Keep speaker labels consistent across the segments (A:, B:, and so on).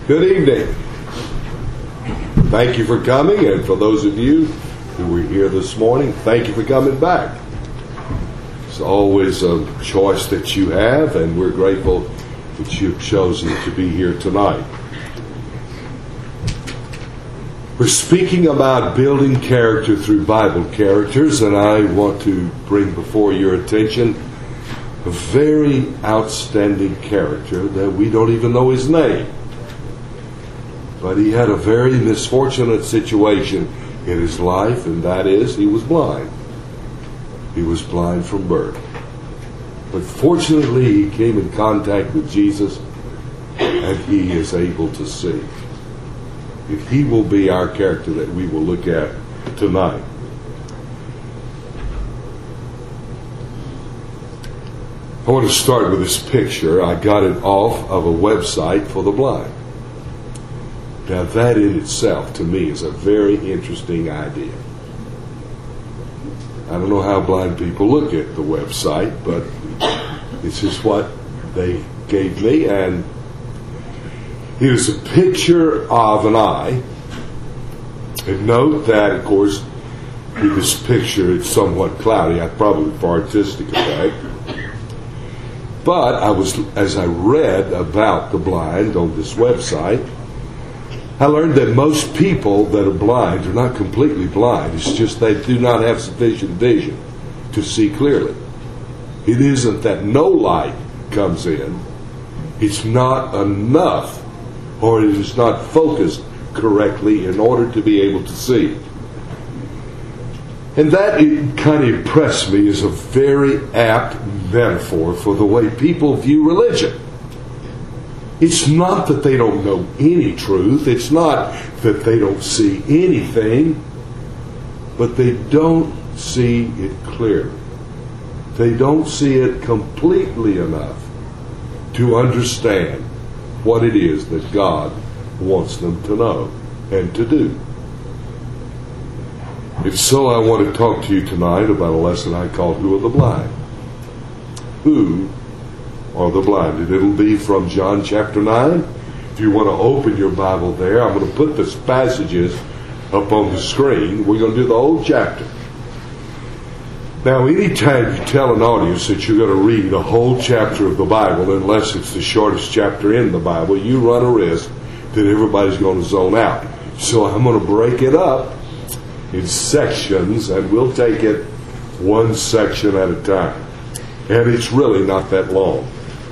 A: Good evening. Thank you for coming, and for those of you who were here this morning, thank you for coming back. It's always a choice that you have, and we're grateful that you've chosen to be here tonight. We're speaking about building character through Bible characters, and I want to bring before your attention a very outstanding character that we don't even know his name. But he had a very misfortunate situation in his life, and that is, he was blind. He was blind from birth. But fortunately, he came in contact with Jesus, and he is able to see. If he will be our character that we will look at tonight. I want to start with this picture. I got it off of a website for the blind. Now that in itself, to me, is a very interesting idea. I don't know how blind people look at the website, but this is what they gave me, and it is a picture of an eye. And note that, of course, in this picture it's somewhat cloudy, probably for artistic effect. But as I read about the blind on this website, I learned that most people that are blind are not completely blind. It's just they do not have sufficient vision to see clearly. It isn't that no light comes in. It's not enough, or it is not focused correctly in order to be able to see. And that kind of impressed me as a very apt metaphor for the way people view religion. It's not that they don't know any truth. It's not that they don't see anything. But they don't see it clearly. They don't see it completely enough to understand what it is that God wants them to know and to do. If so, I want to talk to you tonight about a lesson I called Who Are the Blind? Who are the blind? And it'll be from John chapter 9. If you want to open your Bible there, I'm going to put the passages up on the screen. We're going to do the whole chapter. Now, anytime you tell an audience that you're going to read a whole chapter of the Bible, unless it's the shortest chapter in the Bible, you run a risk that everybody's going to zone out. So I'm going to break it up in sections, and we'll take it one section at a time. And it's really not that long.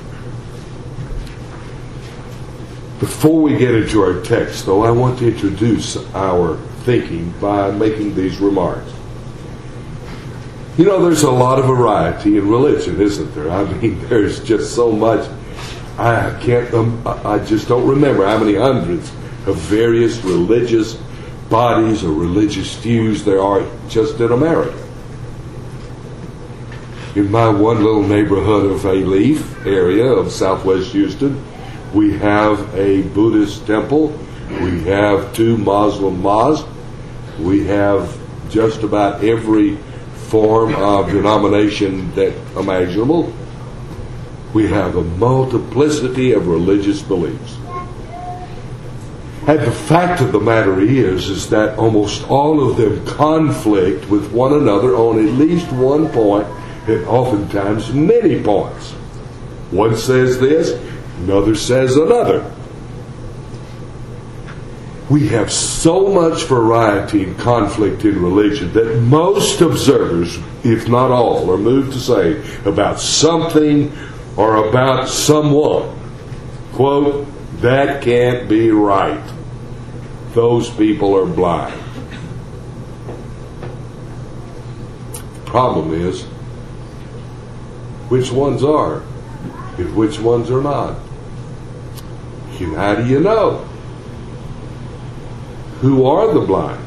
A: Before we get into our text, though, I want to introduce our thinking by making these remarks. You know, there's a lot of variety in religion, isn't there? I mean, there's just so much. I just don't remember how many hundreds of various religious bodies or religious views there are just in America. In my one little neighborhood of Alief area of southwest Houston, we have a Buddhist temple, we have 2 Muslim mosques, we have just about every form of denomination that imaginable. We have a multiplicity of religious beliefs. And the fact of the matter is that almost all of them conflict with one another on at least one point, and oftentimes many points. One says this, another says another. We have so much variety and conflict in religion that most observers, if not all, are moved to say about something or about someone, quote, that can't be right. Those people are blind. The problem is, which ones are and which ones are not? How do you know? Who are the blind?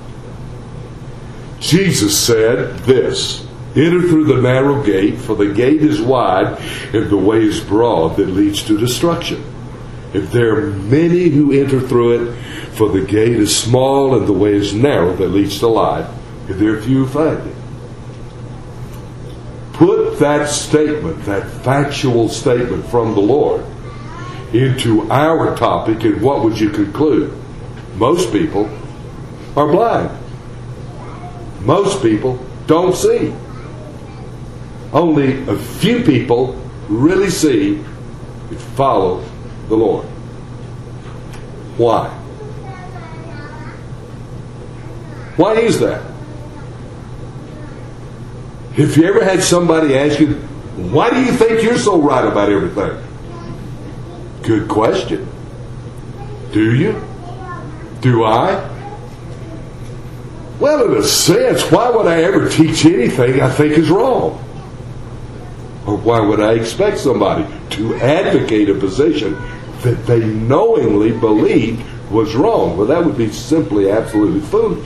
A: Jesus said this, enter through the narrow gate, for the gate is wide and the way is broad that leads to destruction. If there are many who enter through it, for the gate is small and the way is narrow that leads to life, and there are few who find it. Put that statement, that factual statement from the Lord, into our topic, and what would you conclude? Most people are blind. Most people don't see. Only a few people really see and follow the Lord. Why? Why is that? If you ever had somebody ask you, why do you think you're so right about everything? Good question. Do you? Do I? Well, in a sense, why would I ever teach anything I think is wrong? Or why would I expect somebody to advocate a position that they knowingly believed was wrong? Well, that would be simply absolutely foolish.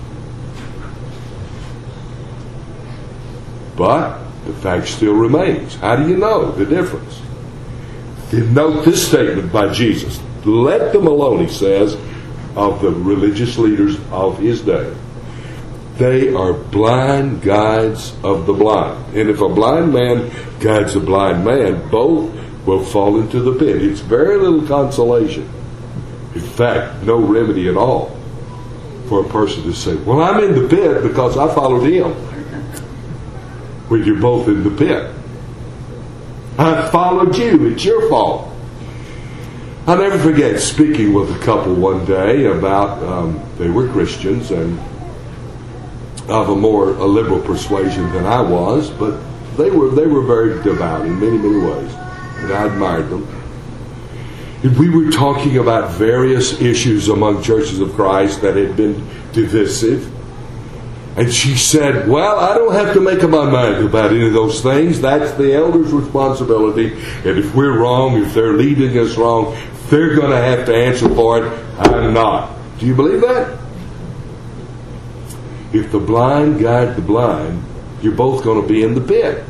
A: But the fact still remains. How do you know the difference? You note this statement by Jesus. Let them alone, he says, of the religious leaders of his day. They are blind guides of the blind. And if a blind man guides a blind man, both will fall into the pit. It's very little consolation. In fact, no remedy at all for a person to say, well, I'm in the pit because I followed him. When you're both in the pit. I followed you. It's your fault. I'll never forget speaking with a couple one day about, they were Christians and of a liberal persuasion than I was, but they were very devout in many, many ways. And I admired them. And we were talking about various issues among churches of Christ that had been divisive. And she said, well, I don't have to make up my mind about any of those things. That's the elder's responsibility. And if we're wrong, if they're leading us wrong, they're going to have to answer for it. I'm not. Do you believe that? If the blind guide the blind, you're both going to be in the pit.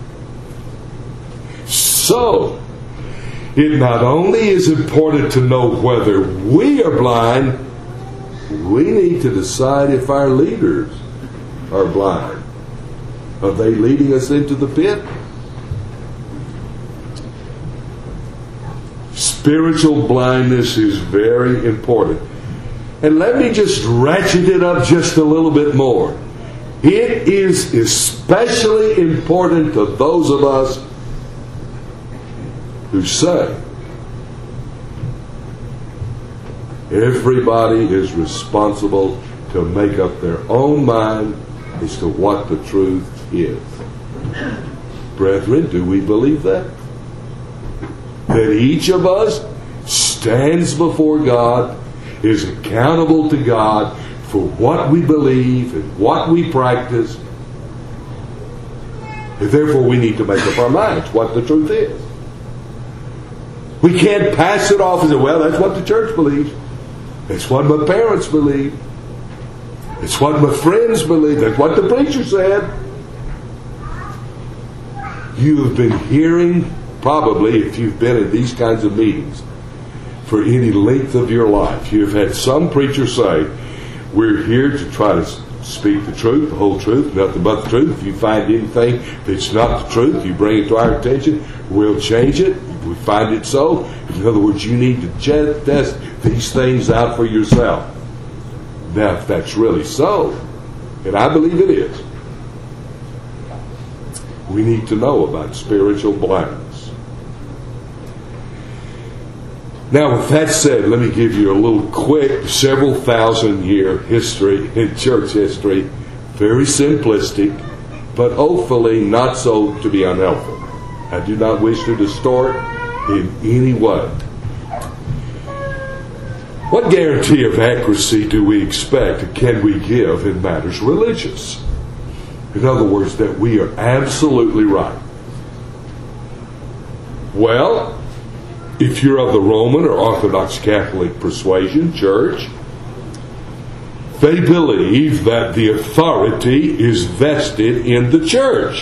A: So, it not only is important to know whether we are blind, we need to decide if our leaders are blind. Are they leading us into the pit? Spiritual blindness is very important. And let me just ratchet it up just a little bit more. It is especially important to those of us who say everybody is responsible to make up their own mind as to what the truth is. Brethren, do we believe that? That each of us stands before God, is accountable to God for what we believe and what we practice. And therefore we need to make up our minds what the truth is. We can't pass it off and say, well, that's what the church believes. That's what my parents believe. It's what my friends believe. That's what the preacher said. You have been hearing, probably, if you've been in these kinds of meetings for any length of your life, you've had some preacher say, we're here to try to speak the truth, the whole truth, nothing but the truth. If you find anything that's not the truth, you bring it to our attention, we'll change it. If we find it so, in other words, you need to test these things out for yourself. Now, if that's really so, and I believe it is, we need to know about spiritual blindness. Now, with that said, let me give you a little quick, several thousand year history in church history. Very simplistic, but hopefully not so to be unhelpful. I do not wish to distort in any way. What guarantee of accuracy do we expect and can we give in matters religious? In other words, that we are absolutely right. Well, if you're of the Roman or Orthodox Catholic persuasion, church, they believe that the authority is vested in the church.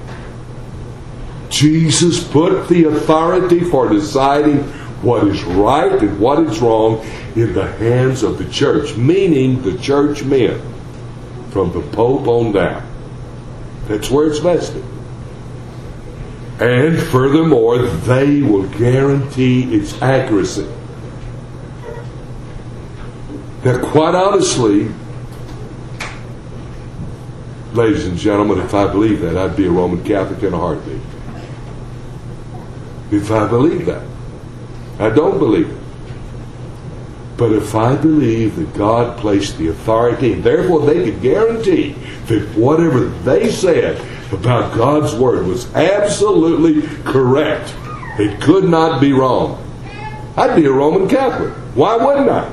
A: Jesus put the authority for deciding what is right and what is wrong in the hands of the church, meaning the church men, from the Pope on down. That's where it's vested. And furthermore, they will guarantee its accuracy. Now, quite honestly, ladies and gentlemen, if I believe that, I'd be a Roman Catholic in a heartbeat. If I believe that. I don't believe it. But if I believe that God placed the authority, and therefore they could guarantee that whatever they said about God's Word was absolutely correct, it could not be wrong, I'd be a Roman Catholic. Why wouldn't I?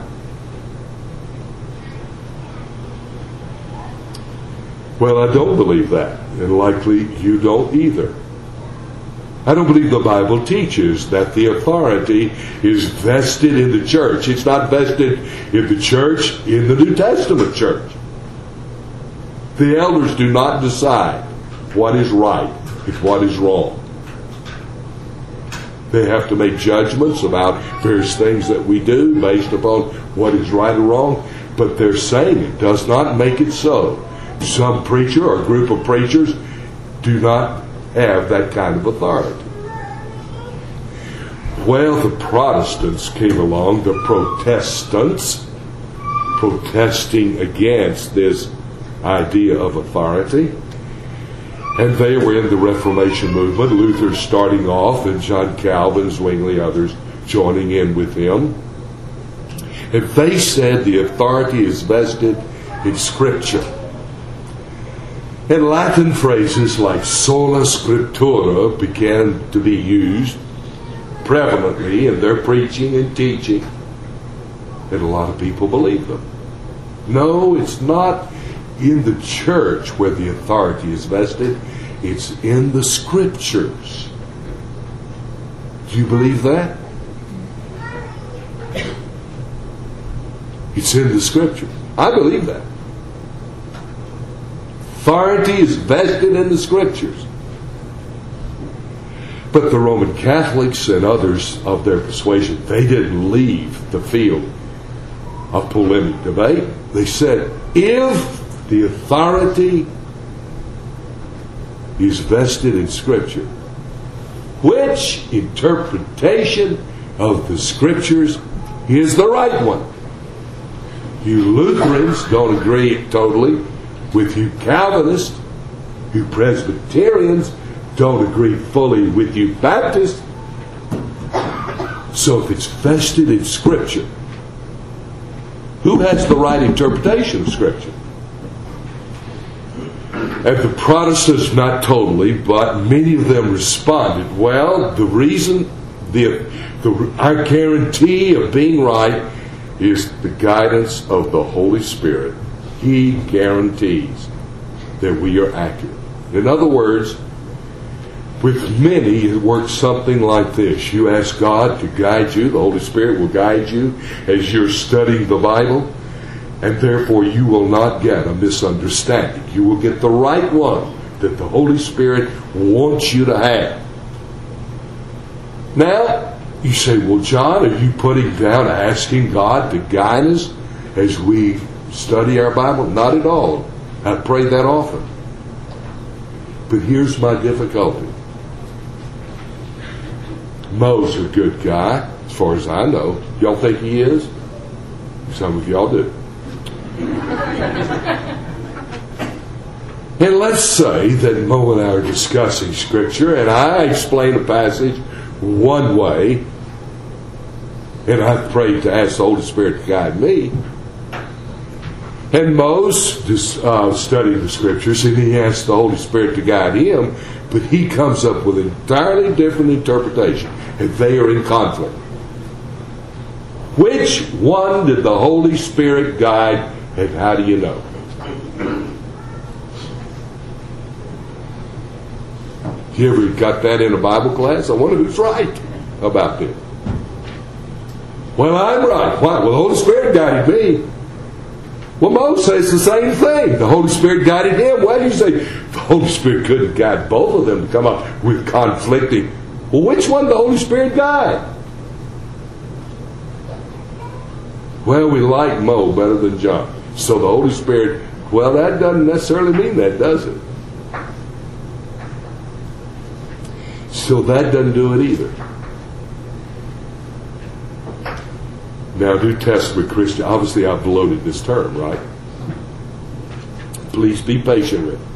A: Well, I don't believe that, and likely you don't either. I don't believe the Bible teaches that the authority is vested in the church. It's not vested in the church, in the New Testament church. The elders do not decide what is right and what is wrong. They have to make judgments about various things that we do based upon what is right or wrong, but they're saying it does not make it so. Some preacher or group of preachers do not have that kind of authority. Well, the Protestants came along, the Protestants, protesting against this idea of authority. And they were in the Reformation movement, Luther starting off, and John Calvin, Zwingli, others joining in with him. And they said the authority is vested in Scripture. And Latin phrases like sola scriptura began to be used prevalently in their preaching and teaching. And a lot of people believe them. No, it's not in the church where the authority is vested. It's in the Scriptures. Do you believe that? It's in the Scriptures. I believe that. Authority is vested in the Scriptures. But the Roman Catholics and others of their persuasion, they didn't leave the field of polemic debate. They said, if the authority is vested in Scripture, which interpretation of the Scriptures is the right one? You Lutherans don't agree totally with you Calvinists. You Presbyterians don't agree fully with you Baptists. So if it's vested in Scripture, who has the right interpretation of Scripture? And the Protestants, not totally, but many of them responded, well, the reason, our guarantee of being right is the guidance of the Holy Spirit. He guarantees that we are accurate. In other words, with many, it works something like this. You ask God to guide you. The Holy Spirit will guide you as you're studying the Bible. And therefore, you will not get a misunderstanding. You will get the right one that the Holy Spirit wants you to have. Now, you say, well, John, are you putting down asking God to guide us as we study our Bible? Not at all. I pray that often. But here's my difficulty. Mo's a good guy, as far as I know. Y'all think he is? Some of y'all do. And let's say that Mo and I are discussing Scripture, and I explain a passage one way, and I've prayed to ask the Holy Spirit to guide me. And Mo's studying the Scriptures, and he asks the Holy Spirit to guide him, but he comes up with an entirely different interpretation, and they are in conflict. Which one did the Holy Spirit guide, and how do you know? You ever got that in a Bible class? I wonder who's right about this. Well, I'm right. Why? Well, the Holy Spirit guided me. Well, Moses says the same thing. The Holy Spirit guided him. Why do you say the Holy Spirit couldn't guide both of them to come up with conflicting? Well, which one did the Holy Spirit guide? Well, we like Mo better than John. So the Holy Spirit, well, that doesn't necessarily mean that, does it? So that doesn't do it either. Now, New Testament Christian, obviously I've bloated this term, right? Please be patient with it.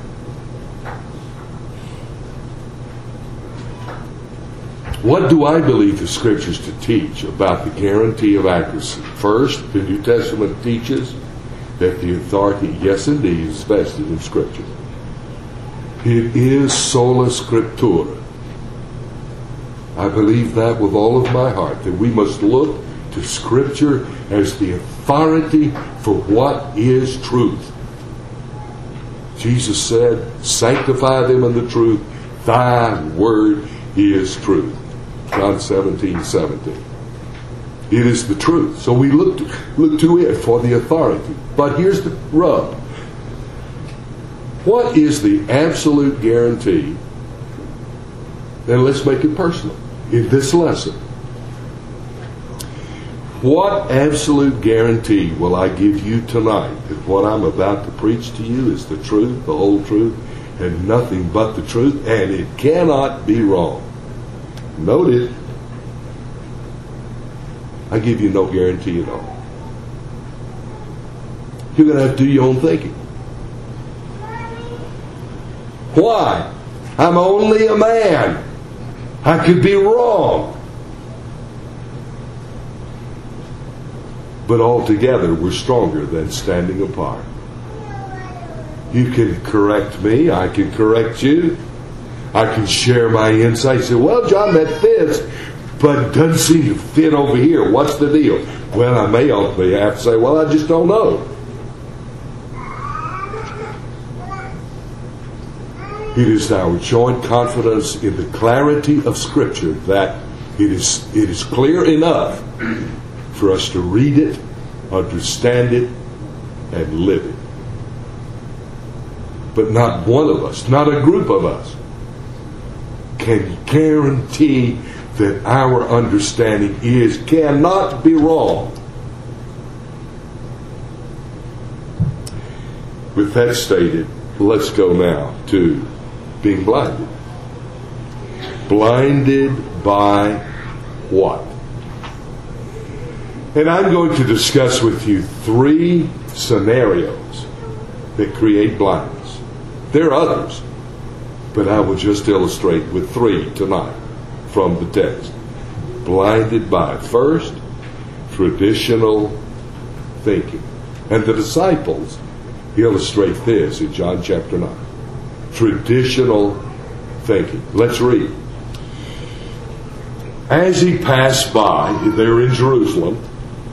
A: What do I believe the Scriptures to teach about the guarantee of accuracy? First, the New Testament teaches that the authority, yes indeed, is vested in Scripture. It is sola scriptura. I believe that with all of my heart, that we must look to Scripture as the authority for what is truth. Jesus said, sanctify them in the truth. Thy word is truth. John 17:17. It is the truth. So we look to it for the authority. But here's the rub. What is the absolute guarantee? And let's make it personal. In this lesson, what absolute guarantee will I give you tonight that what I'm about to preach to you is the truth, the whole truth, and nothing but the truth, and it cannot be wrong? Note it. I give you no guarantee at all. You're going to have to do your own thinking. Why? I'm only a man. I could be wrong. But altogether, we're stronger than standing apart. You can correct me. I can correct you. I can share my insights. Say, well, John, that fits, but it doesn't seem to fit over here. What's the deal? Well, I may ultimately have to say, well, I just don't know. It is our joint confidence in the clarity of Scripture that it is clear enough for us to read it, understand it, and live it. But not one of us, not a group of us, can guarantee that our understanding cannot be wrong. With that stated, let's go now to being blinded. Blinded by what? And I'm going to discuss with you 3 scenarios that create blindness. There are others, but I will just illustrate with 3 tonight from the text. Blinded by, first, traditional thinking. And the disciples illustrate this in John chapter 9. Traditional thinking. Let's read. As he passed by, there in Jerusalem,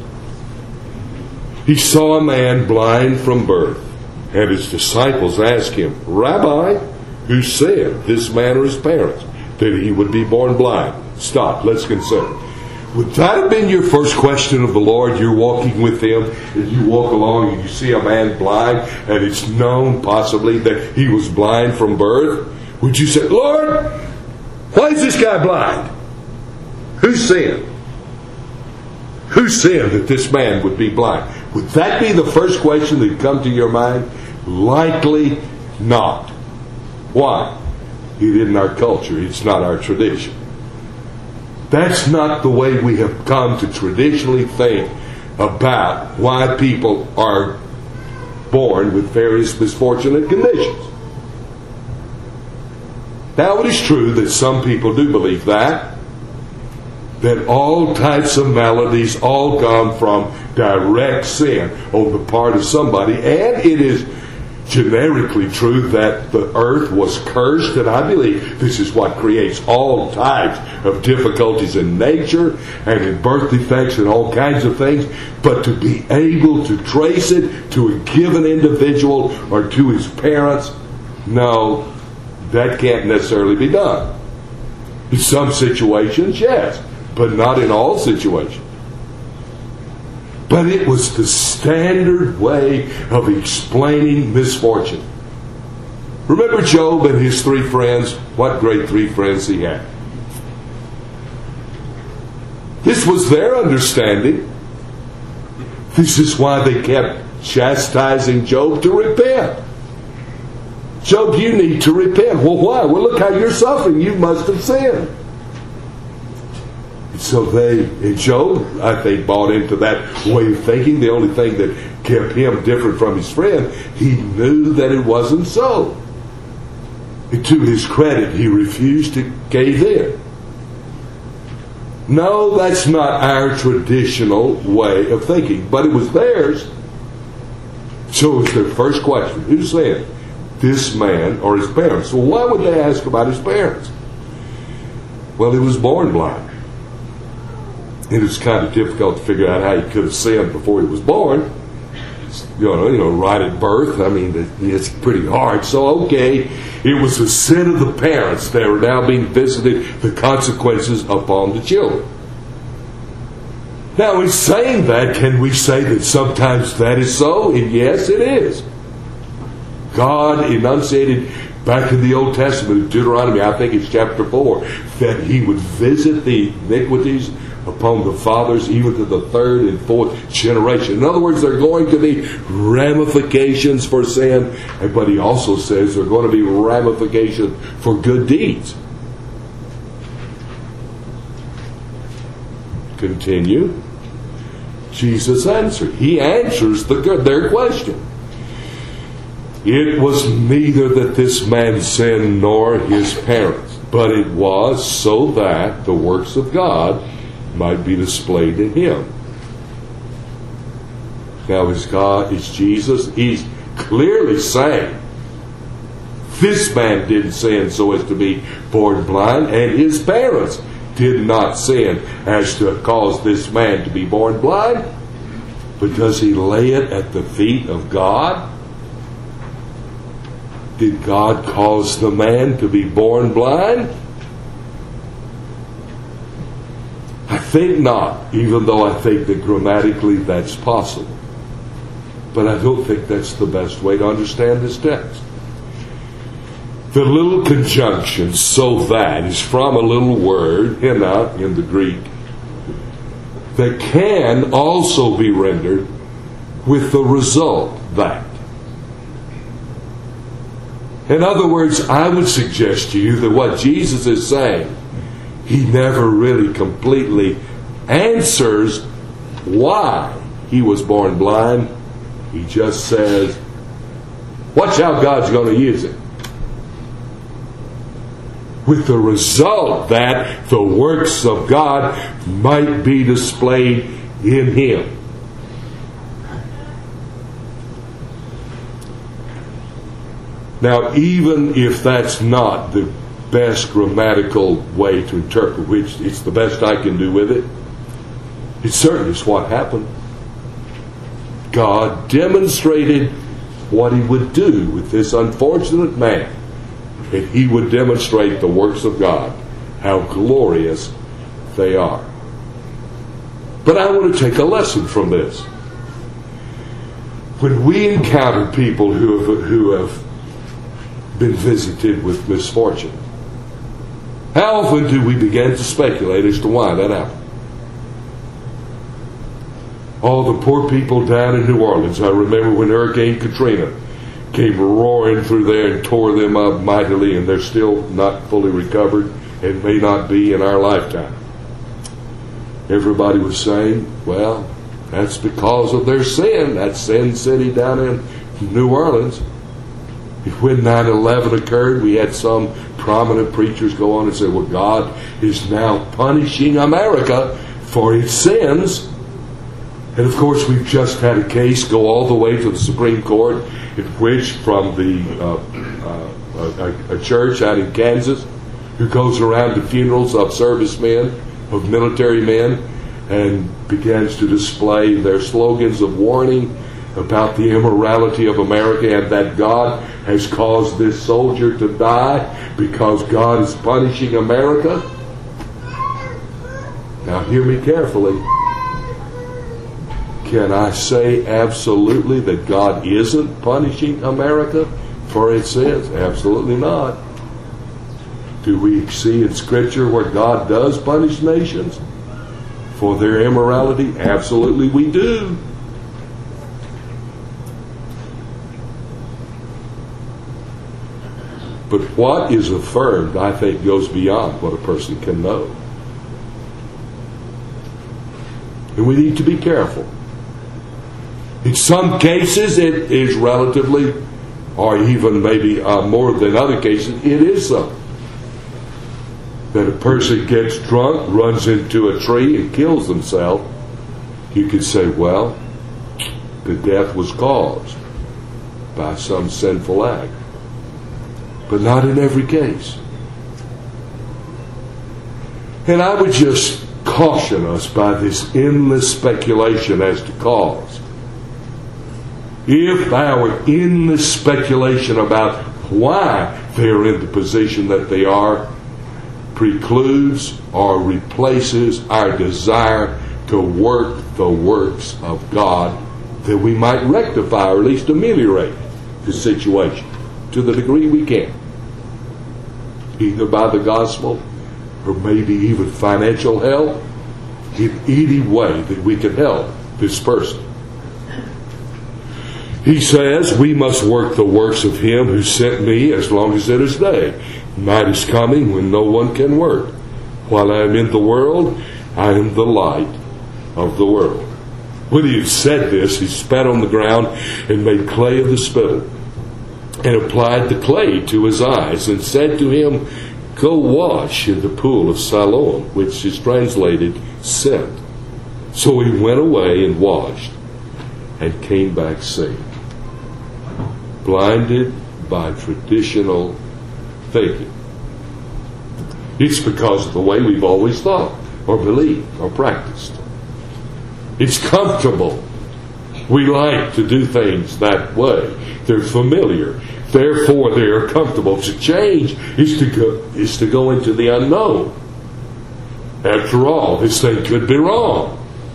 A: he saw a man blind from birth. And his disciples asked him, Rabbi, who sinned, this man or his parents, that he would be born blind? Stop, let's consider. Would that have been your first question of the Lord? You're walking with him, and you walk along and you see a man blind, and it's known possibly that he was blind from birth. Would you say, Lord, why is this guy blind? Who sinned? Who sinned that this man would be blind? Would that be the first question that come to your mind? Likely not. Why? It isn't our culture. It's not our tradition. That's not the way we have come to traditionally think about why people are born with various misfortunate conditions. Now, it is true that some people do believe that all types of maladies all come from direct sin on the part of somebody, and it is generically true that the earth was cursed, and I believe this is what creates all types of difficulties in nature and in birth defects and all kinds of things. But to be able to trace it to a given individual or to his parents, no, that can't necessarily be done. In some situations, yes, but not in all situations. But it was the standard way of explaining misfortune. Remember Job and his 3 friends? What great 3 friends he had. This was their understanding. This is why they kept chastising Job to repent. Job, you need to repent. Well, why? Well, look how you're suffering. You must have sinned. So Job, I think, bought into that way of thinking. The only thing that kept him different from his friend, he knew that it wasn't so. And to his credit, he refused to cave in. No, that's not our traditional way of thinking, but it was theirs. So it was their first question. Who sinned? This man or his parents? Well, why would they ask about his parents? Well, he was born blind. It was kind of difficult to figure out how he could have sinned before he was born. You know, right at birth. I mean, it's pretty hard. So, okay, it was the sin of the parents that were now being visited, the consequences upon the children. Now, in saying that, can we say that sometimes that is so? And yes, it is. God enunciated back in the Old Testament, in Deuteronomy, I think it's chapter 4, that He would visit the iniquities upon the fathers, even to the third and fourth generation. In other words, there are going to be ramifications for sin, but He also says there are going to be ramifications for good deeds. Continue. Jesus answered. He answers their question. It was neither that this man sinned nor his parents, but it was so that the works of God might be displayed in him. Now is Jesus, He's clearly saying this man didn't sin so as to be born blind, and his parents did not sin as to cause this man to be born blind. But does He lay it at the feet of God? Did God cause the man to be born blind? I think not, even though I think that grammatically that's possible. But I don't think that's the best way to understand this text. The little conjunction, so that, is from a little word, hina, in the Greek, that can also be rendered with the result, that. In other words, I would suggest to you that what Jesus is saying, He never really completely answers why he was born blind. He just says, watch how God's going to use it. With the result that the works of God might be displayed in him. Now, even if that's not the best grammatical way to interpret, which it's the best I can do with it, it certainly is what happened. God demonstrated what He would do with this unfortunate man, and He would demonstrate the works of God, how glorious they are. But I want to take a lesson from this. When we encounter people who have been visited with misfortune, how often do we begin to speculate as to why that happened? All the poor people down in New Orleans. I remember when Hurricane Katrina came roaring through there and tore them up mightily, and they're still not fully recovered and may not be in our lifetime. Everybody was saying, well, that's because of their sin. That Sin City down in New Orleans. When 9/11 occurred, we had some prominent preachers go on and say, well, God is now punishing America for its sins. And of course, we've just had a case go all the way to the Supreme Court, in which from a church out in Kansas who goes around to funerals of servicemen, of military men, and begins to display their slogans of warning about the immorality of America, and that God has caused this soldier to die because God is punishing America. Now hear me carefully. Can I say absolutely that God isn't punishing America for its sins? Absolutely not. Do we see in Scripture where God does punish nations for their immorality? Absolutely we do. But what is affirmed, I think, goes beyond what a person can know. And we need to be careful. In some cases, it is relatively, or even maybe more than other cases, it is so. That a person gets drunk, runs into a tree, and kills himself. You could say, well, the death was caused by some sinful act. But not in every case. And I would just caution us by this endless speculation as to cause. If our endless speculation about why they're in the position that they are precludes or replaces our desire to work the works of God, that we might rectify or at least ameliorate the situation to the degree we can, either by the gospel or maybe even financial help, in any way that we can help this person. He says, we must work the works of him who sent me as long as it is day. Night is coming when no one can work. While I am in the world, I am the light of the world. When he had said this, he spat on the ground and made clay of the spittle, and applied the clay to his eyes, and said to him, go wash in the pool of Siloam, which is translated sent. So he went away and washed, and came back seeing. Blinded by traditional thinking. It's because of the way we've always thought, or believed, or practiced. It's comfortable. We like to do things that way. They're familiar. Therefore, they are comfortable. To change is to go into the unknown. After all, this thing could be wrong.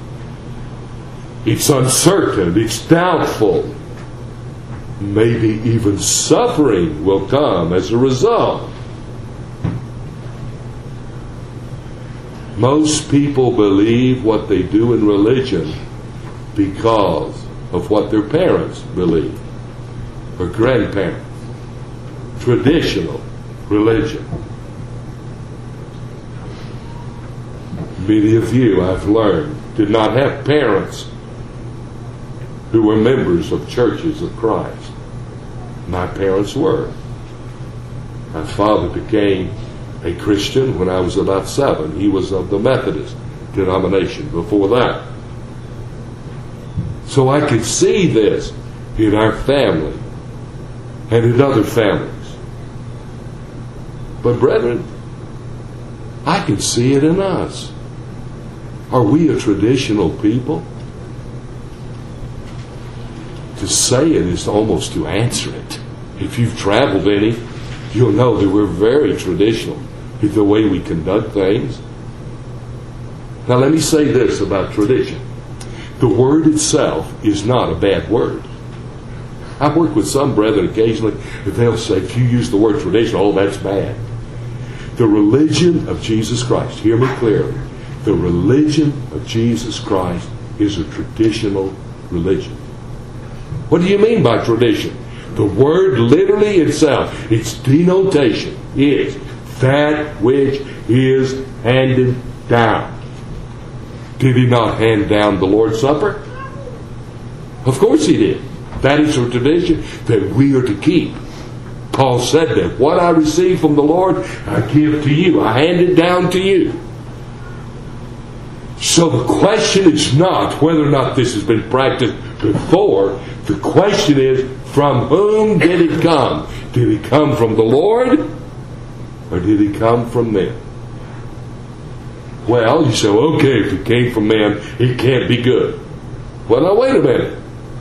A: It's uncertain. It's doubtful. Maybe even suffering will come as a result. Most people believe what they do in religion because of what their parents believe, or grandparents. Traditional religion. Many of you, I've learned, did not have parents who were members of churches of Christ. My parents were. My father became a Christian when I was about 7. He was of the Methodist denomination before that. So I could see this in our family and in other families. But brethren, I can see it in us. Are we a traditional people? To say it is almost to answer it. If you've traveled any, you'll know that we're very traditional in the way we conduct things. Now let me say this about tradition. The word itself is not a bad word. I've worked with some brethren occasionally, and they'll say, if you use the word tradition, oh, that's bad. The religion of Jesus Christ, hear me clearly, the religion of Jesus Christ is a traditional religion. What do you mean by tradition? The word literally itself, its denotation is that which is handed down. Did he not hand down the Lord's Supper? Of course he did. That is a tradition that we are to keep. Paul said that. What I received from the Lord, I give to you. I hand it down to you. So the question is not whether or not this has been practiced before. The question is, from whom did it come? Did it come from the Lord? Or did it come from men? Well, you say, okay, if it came from men, it can't be good. Well, now wait a minute.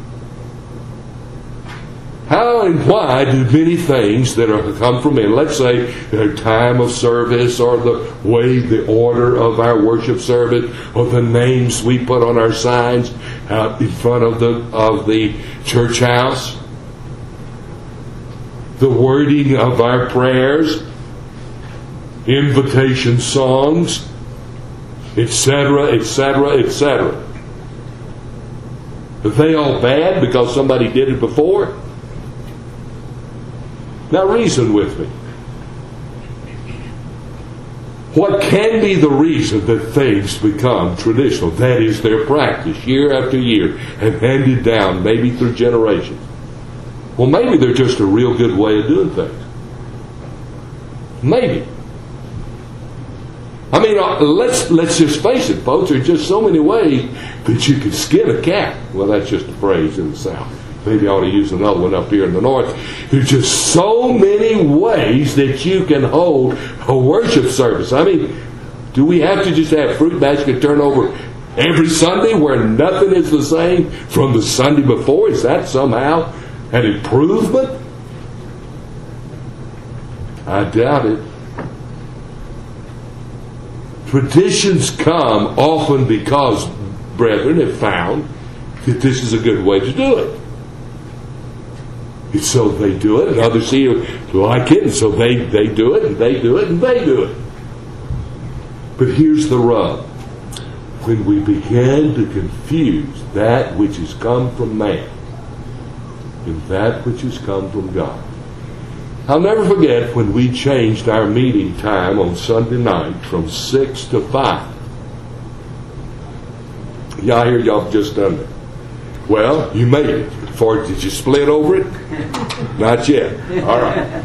A: How and why do many things that are come from men, let's say the time of service or the way, the order of our worship service or the names we put on our signs out in front of the church house, the wording of our prayers, invitation songs, etc., etc., etc. Are they all bad because somebody did it before? Now reason with me. What can be the reason that things become traditional? That is their practice year after year and handed down maybe through generations. Well, maybe they're just a real good way of doing things. Maybe. I mean, let's just face it, folks. There are just so many ways that you can skin a cat. Well, that's just a phrase in the South. Maybe I ought to use another one up here in the North. There's just so many ways that you can hold a worship service. I mean, do we have to just have fruit basket turnover every Sunday where nothing is the same from the Sunday before? Is that somehow an improvement? I doubt it. Traditions come often because brethren have found that this is a good way to do it. And so they do it, and others see it like it, and so they do it, and they do it, and they do it. But here's the rub. When we began to confuse that which has come from man and that which has come from God. I'll never forget when we changed our meeting time on Sunday night from 6 to 5. Yeah, I hear y'all have just done that. Well, you made it. Did you split over it? Not yet. All right.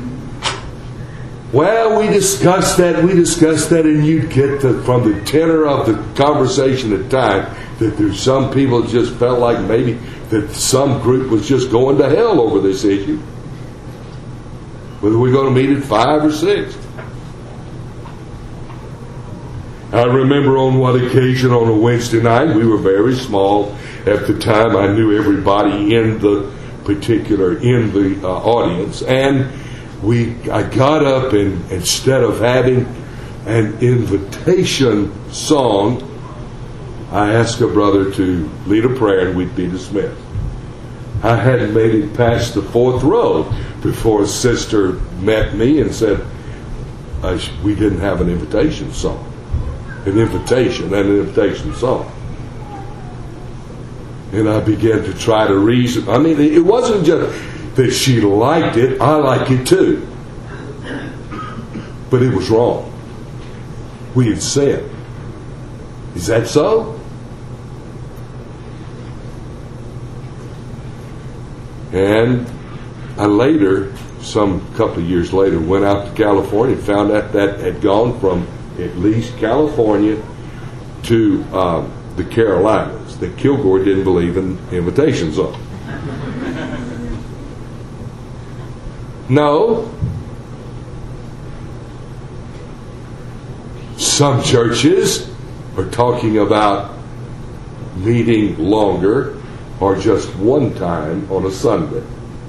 A: Well, we discussed that, and you'd get from the tenor of the conversation at time that there's some people that just felt like maybe that some group was just going to hell over this issue. Whether we're going to meet at 5 or 6. I remember on one occasion on a Wednesday night, we were very small at the time. I knew everybody in the audience, and I got up, and instead of having an invitation song, I asked a brother to lead a prayer, and we'd be dismissed. I hadn't made it past the 4th row before a sister met me and said, we didn't have an invitation song. An invitation song. And I began to try to reason. I mean, it wasn't just that she liked it. I like it too. But it was wrong. We had sinned. Is that so? And I later, some couple of years later, went out to California and found out that had gone from at least California to the Carolinas, that Kilgore didn't believe in invitation songs. No. Some churches are talking about meeting longer or just one time on a Sunday.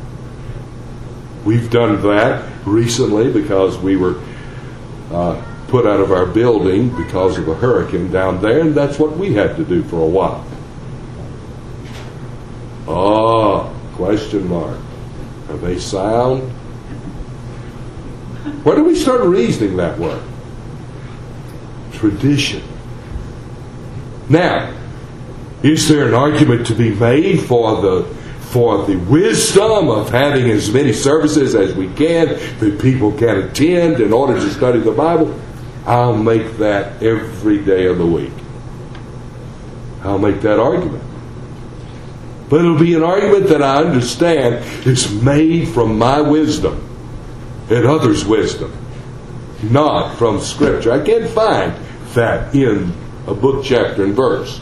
A: We've done that recently because we were put out of our building because of a hurricane down there, and that's what we had to do for a while. Question mark. Are they sound? Where do we start reasoning that way? Tradition. Now, is there an argument to be made for the wisdom of having as many services as we can that people can attend in order to study the Bible? I'll make that every day of the week. I'll make that argument. But it'll be an argument that I understand is made from my wisdom and others' wisdom, not from Scripture. I can't find that in a book, chapter, and verse.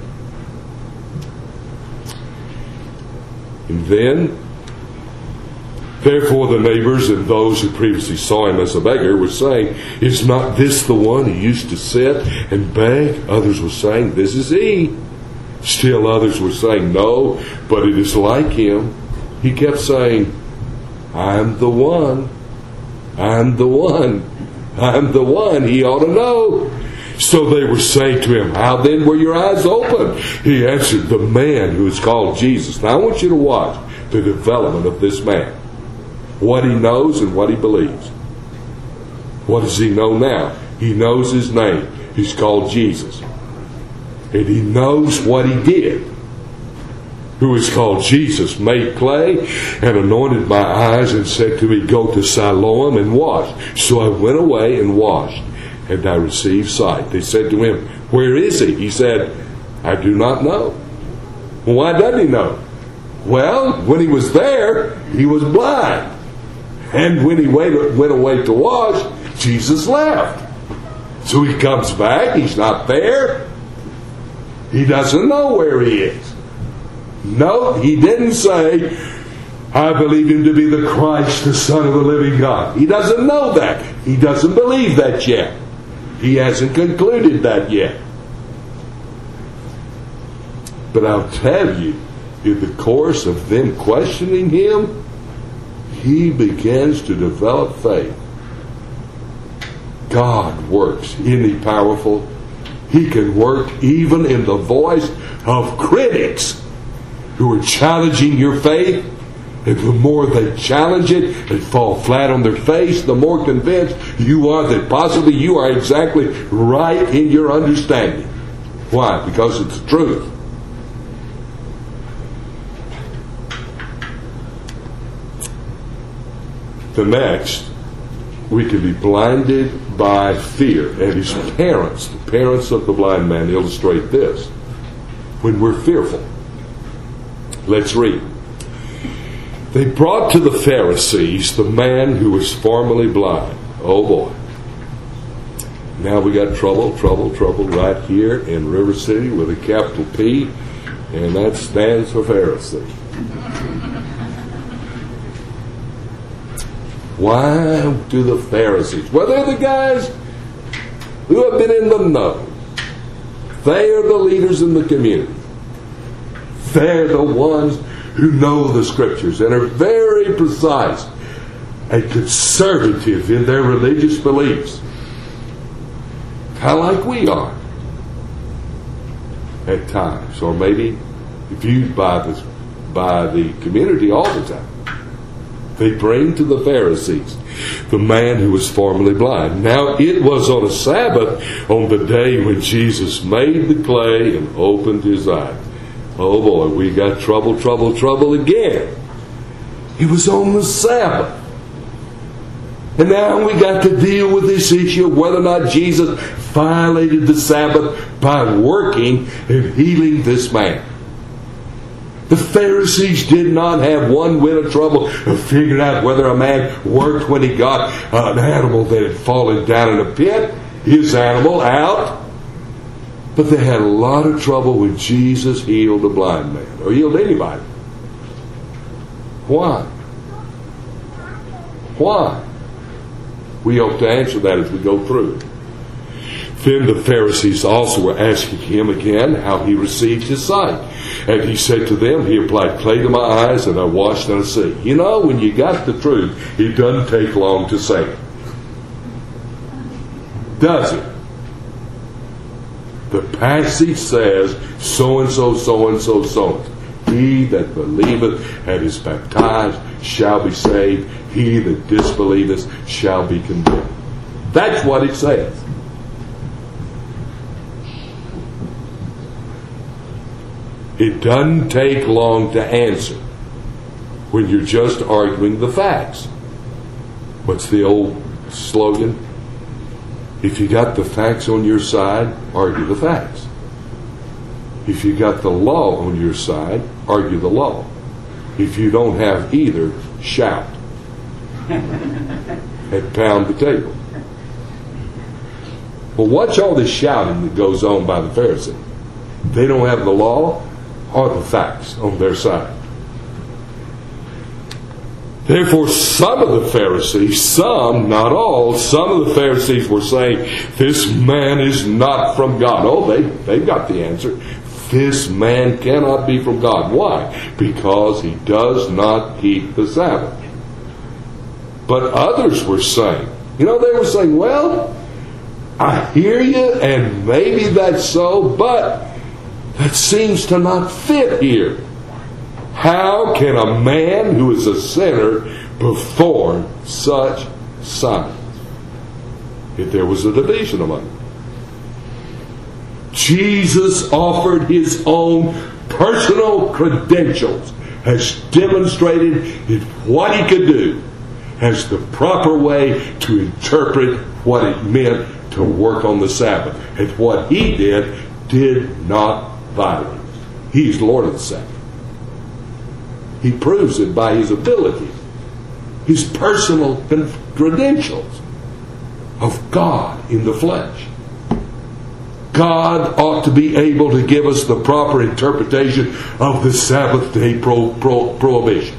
A: And then, therefore the neighbors and those who previously saw him as a beggar were saying, is not this the one who used to sit and beg? Others were saying, this is he. Still others were saying, no, but it is like him. He kept saying, I'm the one. I'm the one. I'm the one. He ought to know. So they were saying to him, how then were your eyes open? He answered, the man who is called Jesus. Now I want you to watch the development of this man. What he knows and what he believes. What does he know now? He knows his name. He's called Jesus. And he knows what he did. Who is called Jesus, made clay and anointed my eyes and said to me, go to Siloam and wash. So I went away and washed. and I received sight. They said to him, where is he? He said, I do not know. Well, why doesn't he know? Well, when he was there, he was blind. And when he went away to wash, Jesus left. So he comes back, he's not there. He doesn't know where he is. No, he didn't say, I believe him to be the Christ, the Son of the living God. He doesn't know that. He doesn't believe that yet. He hasn't concluded that yet. But I'll tell you, in the course of them questioning him, he begins to develop faith. God works. Isn't he powerful? He can work even in the voice of critics who are challenging your faith. And the more they challenge it and fall flat on their face, the more convinced you are that possibly you are exactly right in your understanding. Why? Because it's the truth. The next, we can be blinded by fear. And his parents, the parents of the blind man, illustrate this. When we're fearful. Let's read. They brought to the Pharisees the man who was formerly blind. Oh boy. Now we got trouble right here in River City with a capital P, and that stands for Pharisee. Why do the Pharisees? Well, they're the guys who have been in the know. They are the leaders in the community. They're the ones who know the Scriptures and are very precise and conservative in their religious beliefs. Kind of like we are at times, or maybe viewed by the community all the time. They bring to the Pharisees the man who was formerly blind. Now it was on a Sabbath, on the day when Jesus made the clay and opened his eyes. Oh boy, we got trouble again. It was on the Sabbath. And now we got to deal with this issue of whether or not Jesus violated the Sabbath by working and healing this man. The Pharisees did not have one whit of trouble of figuring out whether a man worked when he got an animal that had fallen down in a pit, his animal out. But they had a lot of trouble when Jesus healed a blind man, or healed anybody. Why? Why? We hope to answer that as we go through. Then the Pharisees also were asking him again how he received his sight. And he said to them, he applied clay to my eyes and I washed and I see. You know, when you got the truth, it doesn't take long to say it. Does it? The passage says, so-and-so, so-and-so, so-and-so. He that believeth and is baptized shall be saved. He that disbelieveth shall be condemned. That's what it says. It doesn't take long to answer when you're just arguing the facts. What's the old slogan? If you got the facts on your side, argue the facts. If you got the law on your side, argue the law. If you don't have either, shout and pound the table. Well, watch all this shouting that goes on by the Pharisees. They don't have the law or the facts on their side. Therefore, some of the Pharisees, some, not all, some of the Pharisees were saying, this man is not from God. Oh, they've got the answer. This man cannot be from God. Why? Because he does not keep the Sabbath. But others were saying, they were saying, well, I hear you, and maybe that's so, but that seems to not fit here. How can a man who is a sinner perform such signs? If there was a division among them. Jesus offered his own personal credentials as demonstrated in what he could do as the proper way to interpret what it meant to work on the Sabbath. And what he did not violate. He's Lord of the Sabbath. He proves it by his ability, his personal credentials of God in the flesh. God ought to be able to give us the proper interpretation of the Sabbath day prohibition.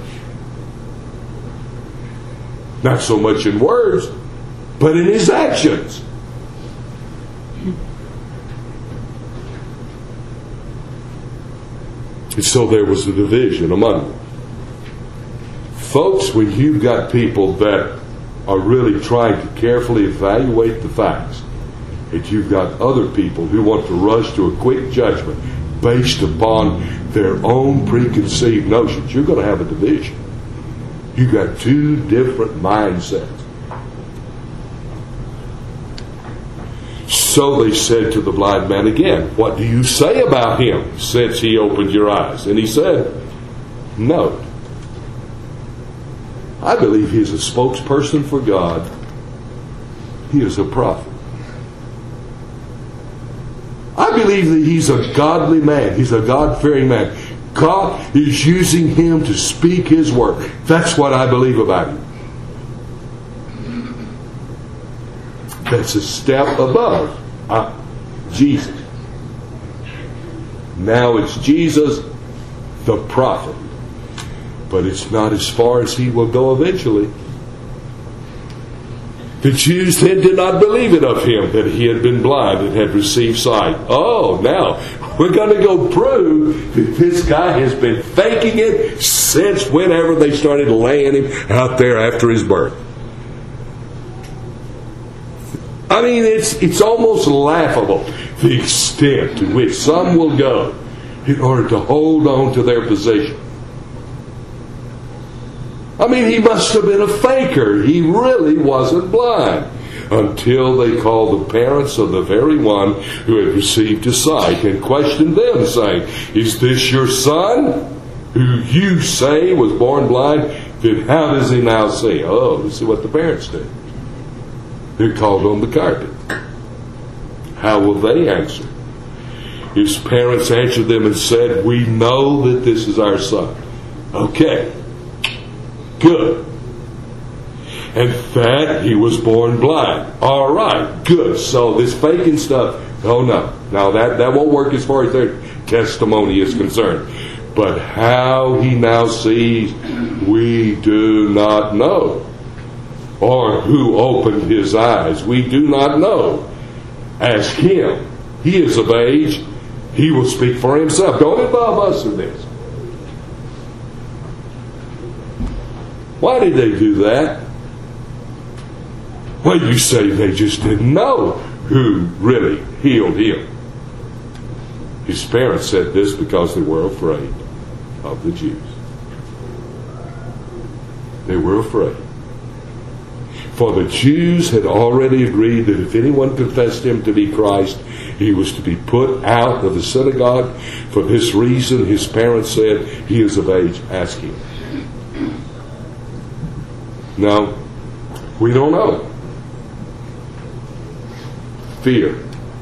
A: Not so much in words, but in his actions. And so there was a division among them. Folks, when you've got people that are really trying to carefully evaluate the facts, and you've got other people who want to rush to a quick judgment based upon their own preconceived notions, you're going to have a division. You've got two different mindsets. So they said to the blind man again, "What do you say about him since he opened your eyes?" And he said, "No. I believe he is a spokesperson for God. He is a prophet. I believe that he's a godly man. He's a God-fearing man. God is using him to speak his word. That's what I believe about him." That's a step above Jesus. Now it's Jesus, the prophet. But it's not as far as he will go eventually. The Jews then did not believe it of him that he had been blind and had received sight. Oh, now we're going to go prove that this guy has been faking it since whenever they started laying him out there after his birth. I mean, it's almost laughable the extent to which some will go in order to hold on to their position. I mean, he must have been a faker. He really wasn't blind. Until they called the parents of the very one who had received his sight and questioned them, saying, "Is this your son, who you say was born blind? Then how does he now see?" Oh, this is what the parents did. They called on the carpet. How will they answer? His parents answered them and said, "We know that this is our son." Okay. Good. And that he was born blind. All right. Good. So this faking stuff, oh no. Now that won't work as far as their testimony is concerned. But how he now sees, we do not know. Or who opened his eyes, we do not know. Ask him. He is of age. He will speak for himself. Don't involve us in this. Why did they do that? Well, you say they just didn't know who really healed him. His parents said this because they were afraid of the Jews. They were afraid. For the Jews had already agreed that if anyone confessed him to be Christ, he was to be put out of the synagogue. For this reason, his parents said, "He is of age, ask him." Now, we don't know. Fear.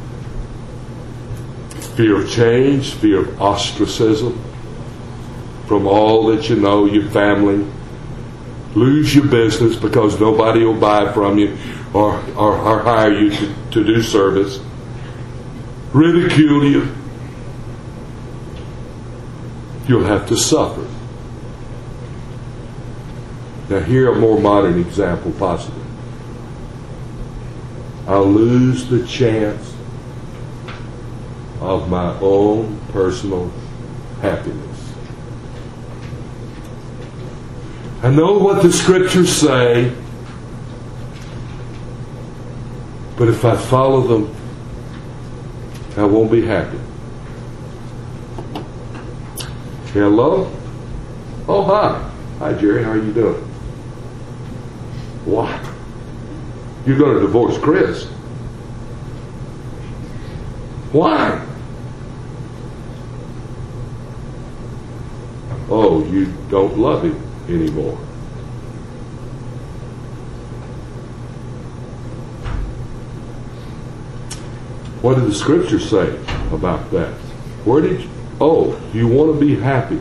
A: Fear of change, fear of ostracism from all that you know, your family. Lose your business because nobody will buy from you or hire you to do service. Ridicule you. You'll have to suffer. Now here a more modern example possible. I'll lose the chance of my own personal happiness. I know what the scriptures say, but if I follow them, I won't be happy. Hello? Oh, hi. Hi, Jerry. How are you doing? What? You're going to divorce Chris? Why? Oh, you don't love him anymore. What did the Scripture say about that? You want to be happy.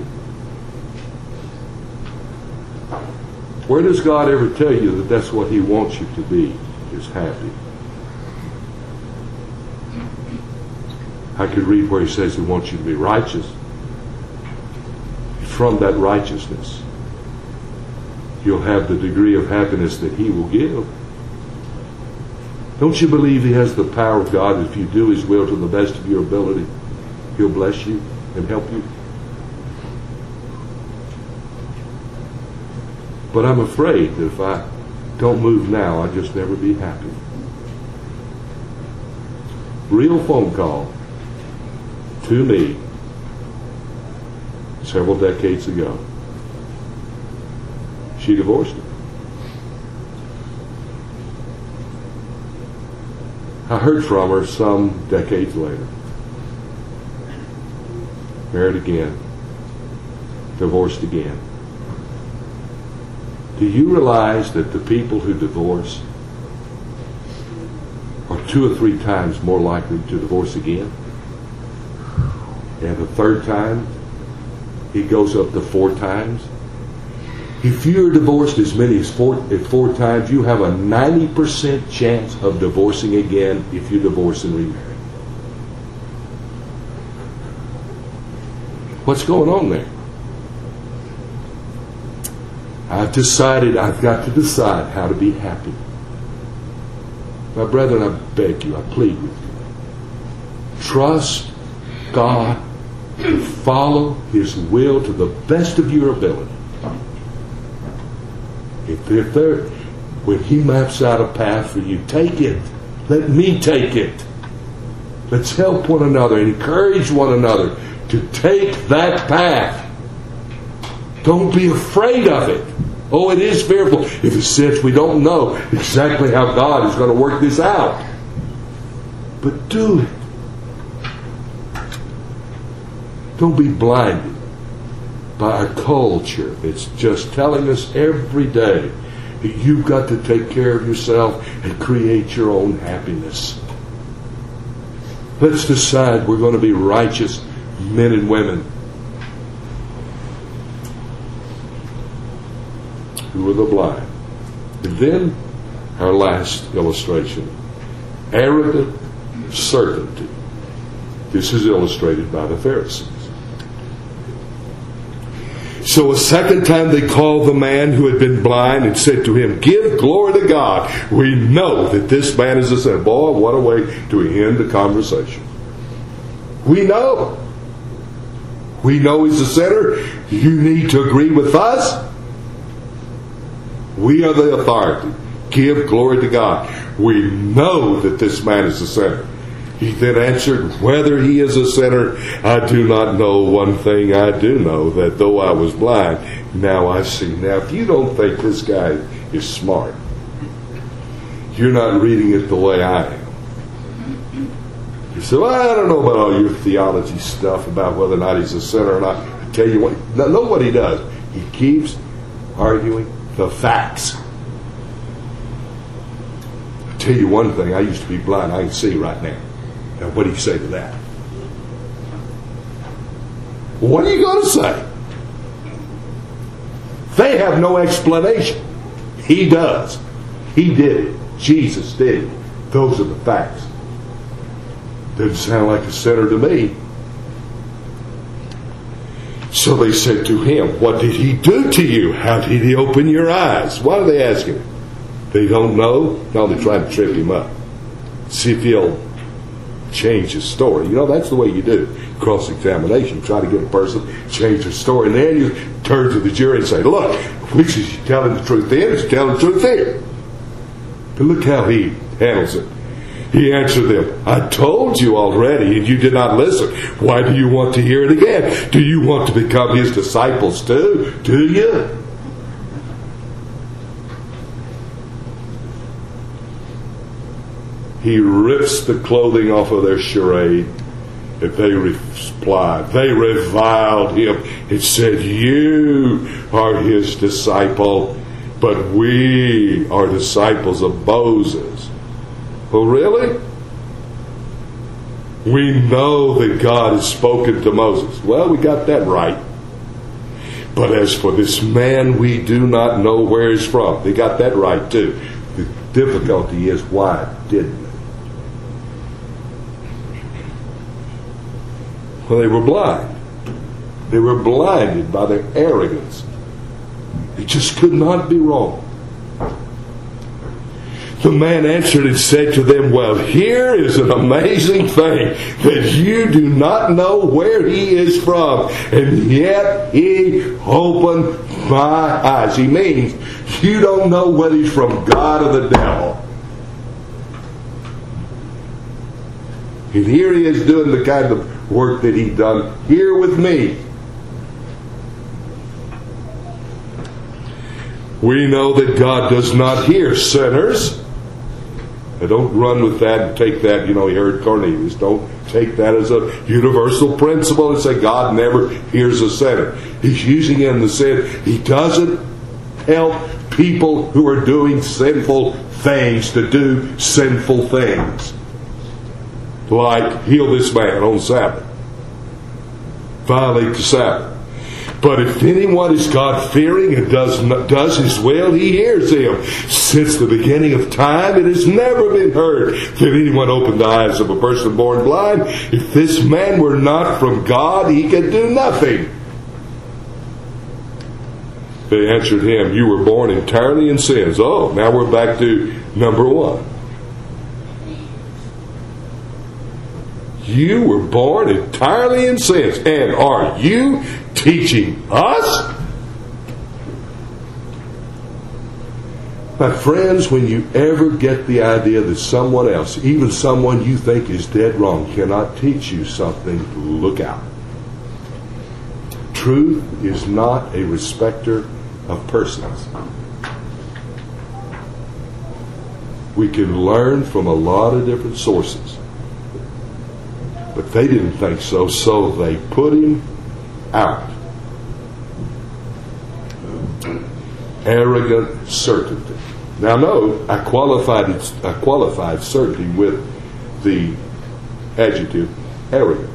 A: Where does God ever tell you that that's what He wants you to be, is happy? I could read where He says He wants you to be righteous. From that righteousness, you'll have the degree of happiness that He will give. Don't you believe He has the power of God? If you do His will to the best of your ability, He'll bless you and help you. But I'm afraid that if I don't move now, I'll just never be happy. Real phone call to me several decades ago. She divorced him. I heard from her some decades later. Married again. Divorced again. Do you realize that the people who divorce are 2 or 3 times more likely to divorce again? And the third time, it goes up to 4 times. If you're divorced as many as 4 times, you have a 90% chance of divorcing again if you divorce and remarry. What's going on there? I've decided I've got to decide how to be happy. My brethren, I beg you, I plead with you. Trust God and follow His will to the best of your ability. When He maps out a path for you, take it. Let me take it. Let's help one another, encourage one another to take that path. Don't be afraid of it. Oh, it is fearful if it's since we don't know exactly how God is going to work this out. But do it. Don't be blinded by a culture that's just telling us every day that you've got to take care of yourself and create your own happiness. Let's decide we're going to be righteous men and women who are the blind. And then our last illustration, arrogant certainty. This is illustrated by the Pharisees. So a second time they called the man who had been blind and said to him, "Give glory to God. We know that this man is a sinner." Boy, what a way to end the conversation. We know. We know he's a sinner. You need to agree with us. We are the authority. Give glory to God. We know that this man is a sinner. He then answered, "Whether he is a sinner, I do not know. One thing I do know, that though I was blind, now I see." Now, if you don't think this guy is smart, you're not reading it the way I am. You say, "Well, I don't know about all your theology stuff about whether or not he's a sinner or not." I tell you what, know what he does. He keeps arguing the facts. I tell you one thing, I used to be blind. I can see right now. Now, what do you say to that? What are you going to say? They have no explanation. He does. He did it. Jesus did it. Those are the facts. Doesn't sound like a sinner to me. So they said to him, "What did he do to you? How did he open your eyes?" Why are they asking him? They don't know? No, they're trying to trip him up. See if he'll change his story. You know, that's the way you do cross-examination. Try to get a person to change their story. And then you turn to the jury and say, "Look, which is you telling the truth then, is telling the truth here?" But look how he handles it. He answered them, "I told you already, and you did not listen. Why do you want to hear it again? Do you want to become his disciples too? Do you?" He rips the clothing off of their charade. And they replied, they reviled him and said, "You are his disciple, but we are disciples of Moses." Oh, really? We know that God has spoken to Moses. Well, we got that right. But as for this man, we do not know where he's from. They got that right too. The difficulty is, why didn't they? Well, they were blind. They were blinded by their arrogance. It just could not be wrong. The man answered and said to them, well, here is an amazing thing, that you do not know where he is from, and yet he opened my eyes. He means you don't know whether he's from God or the devil. And here he is doing the kind of work that he done here with me. We know that God does not hear sinners. Now don't run with that and take that, you heard Cornelius. Don't take that as a universal principle and say God never hears a sinner. He's using it in the sense he doesn't help people who are doing sinful things to do sinful things. Like heal this man on Sabbath. Violate the Sabbath. But if anyone is God-fearing and does his will, he hears him. Since the beginning of time, it has never been heard that anyone opened the eyes of a person born blind. If this man were not from God, he could do nothing. They answered him, you were born entirely in sins. Oh, now we're back to number one. You were born entirely in sins. And are you teaching us? My friends, when you ever get the idea that someone else, even someone you think is dead wrong, cannot teach you something, look out. Truth is not a respecter of persons. We can learn from a lot of different sources. But they didn't think so, so they put him out. Arrogant certainty. Now note, I qualified certainty with the adjective arrogant.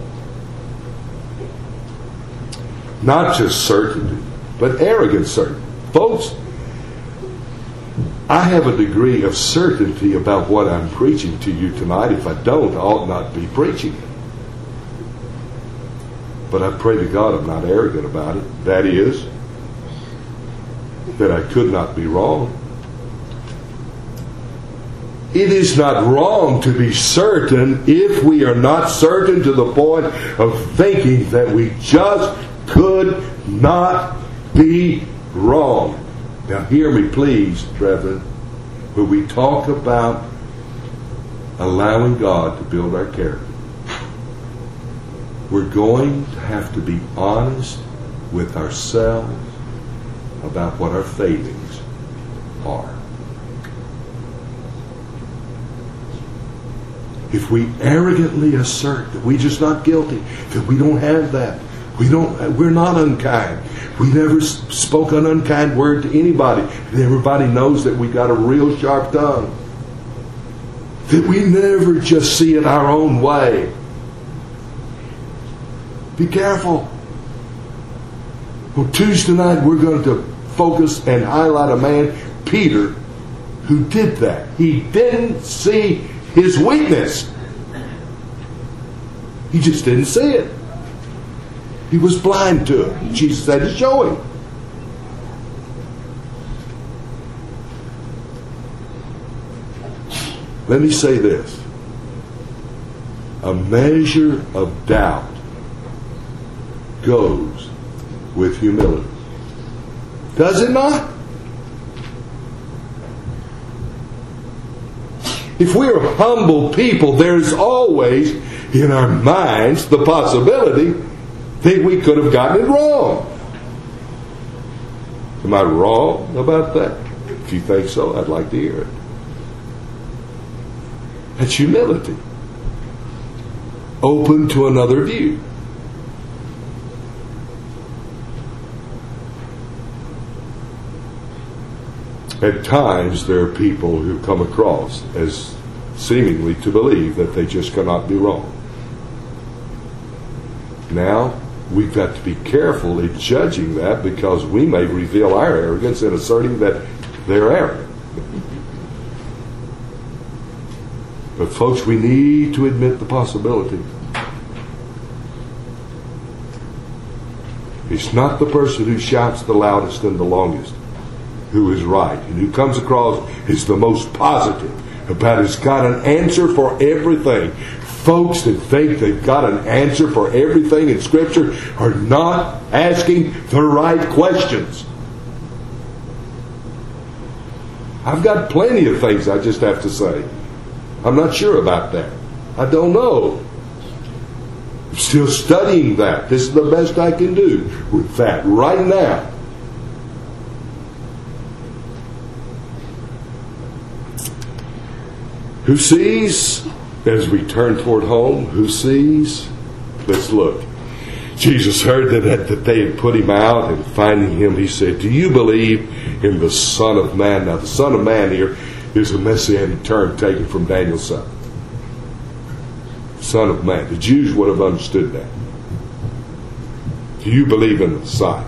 A: Not just certainty, but arrogant certainty. Folks, I have a degree of certainty about what I'm preaching to you tonight. If I don't, I ought not be preaching it. But I pray to God I'm not arrogant about it. That is, that I could not be wrong. It is not wrong to be certain if we are not certain to the point of thinking that we just could not be wrong. Now hear me please, brethren, when we talk about allowing God to build our character, we're going to have to be honest with ourselves about what our failings are. If we arrogantly assert that we're just not guilty, that we don't have that, we're not unkind, we never spoke an unkind word to anybody, and everybody knows that we got a real sharp tongue, that we never just see it our own way. Be careful. Well, Tuesday night we're going to focus and highlight a man, Peter, who did that. He didn't see his weakness. He just didn't see it. He was blind to it. Jesus had to show him. Let me say this. A measure of doubt goes with humility. Does it not? If we are humble people, there's always in our minds the possibility that we could have gotten it wrong. Am I wrong about that? If you think so, I'd like to hear it. That's humility. Open to another view. At times there are people who come across as seemingly to believe that they just cannot be wrong. Now, we've got to be careful in judging that, because we may reveal our arrogance in asserting that they're arrogant. But folks, we need to admit the possibility. It's not the person who shouts the loudest and the longest who is right, and who comes across as the most positive about has got an answer for everything. Folks that think they've got an answer for everything in Scripture are not asking the right questions. I've got plenty of things I just have to say. I'm not sure about that. I don't know. I'm still studying that. This is the best I can do with that right now. Who sees, as we turn toward home, who sees? Let's look. Jesus heard that they had put him out, and finding him, he said, "Do you believe in the Son of Man?" Now, the Son of Man here is a messianic term taken from Daniel 7. Son of Man. The Jews would have understood that. Do you believe in the Messiah?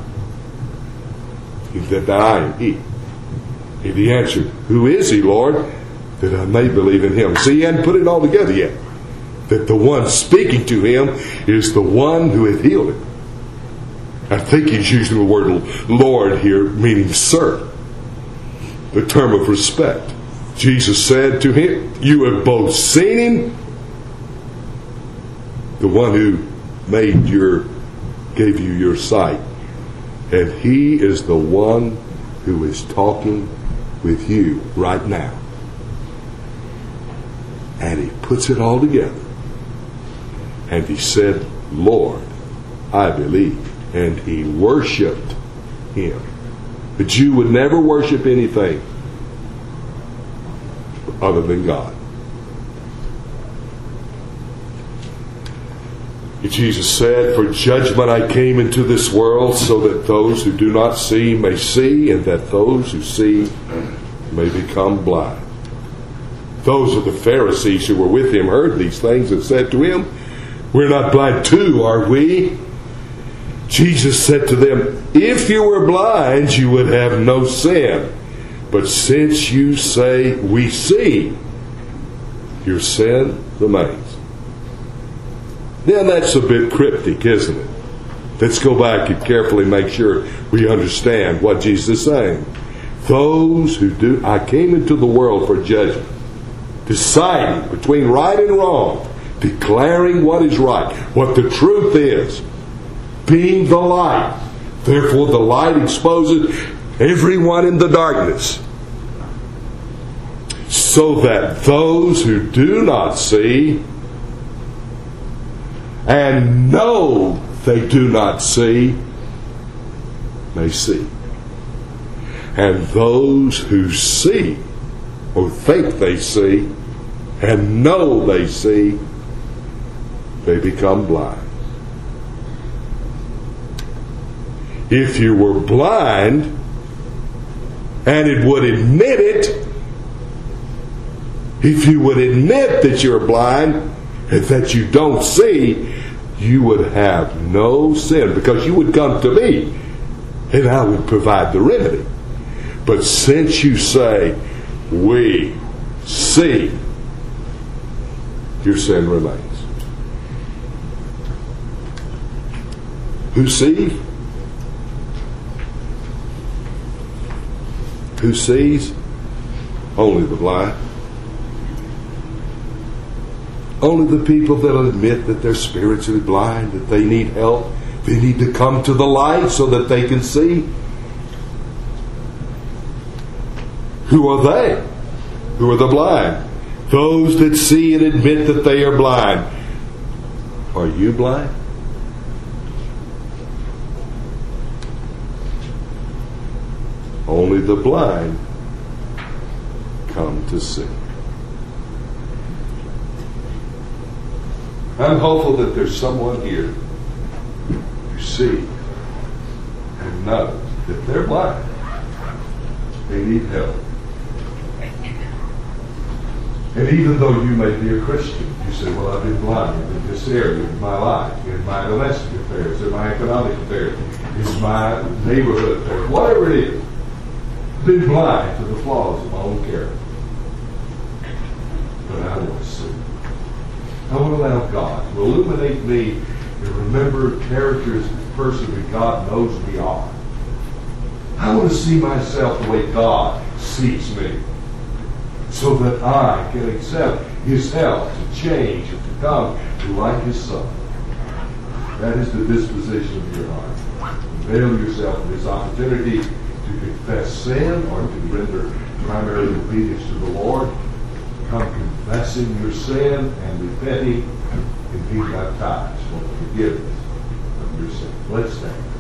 A: That I am He. And he answered, "Who is He, Lord, that I may believe in Him?" See, he hadn't put it all together yet. That the one speaking to him is the one who hath healed him. I think he's using the word Lord here, meaning sir. The term of respect. Jesus said to him, "You have both seen Him," the one who gave you your sight, "and He is the one who is talking with you right now." And he puts it all together. And he said, "Lord, I believe." And he worshipped Him. The Jew would never worship anything other than God. Jesus said, "For judgment I came into this world, so that those who do not see may see, and that those who see may become blind." Those of the Pharisees who were with him heard these things and said to him, "We're not blind too, are we?" Jesus said to them, "If you were blind, you would have no sin. But since you say, 'We see,' your sin remains." Now that's a bit cryptic, isn't it? Let's go back and carefully make sure we understand what Jesus is saying. Those who do, I came into the world for judgment, deciding between right and wrong, declaring what is right, what the truth is, being the light. Therefore the light exposes everyone in the darkness, so that those who do not see and know they do not see may see. And those who see or think they see and know they see, they become blind. If you were blind and it would admit it, if you would admit that you're blind and that you don't see, you would have no sin, because you would come to me and I would provide the remedy. But since you say, "We see," your sin remains. Who sees? Who sees? Only the blind. Only the people that admit that they're spiritually blind, that they need help. They need to come to the light so that they can see. Who are they? Who are the blind? Those that see and admit that they are blind. Are you blind? Only the blind come to see. I'm hopeful that there's someone here who sees and knows that they're blind. They need help. And even though you may be a Christian, you say, well, I've been blind in this area of my life, in my domestic affairs, in my economic affairs, in my neighborhood affairs, whatever it is. I've been blind to the flaws of my own character. But I want to see. I want to allow God to illuminate me and remember characters and person that God knows we are. I want to see myself the way God sees me, so that I can accept His help to change and to come to like His Son. That is the disposition of your heart. Avail yourself of this opportunity to confess sin or to render primary obedience to the Lord. Come confessing your sin and repenting and being baptized for the forgiveness of your sin. Let's stand.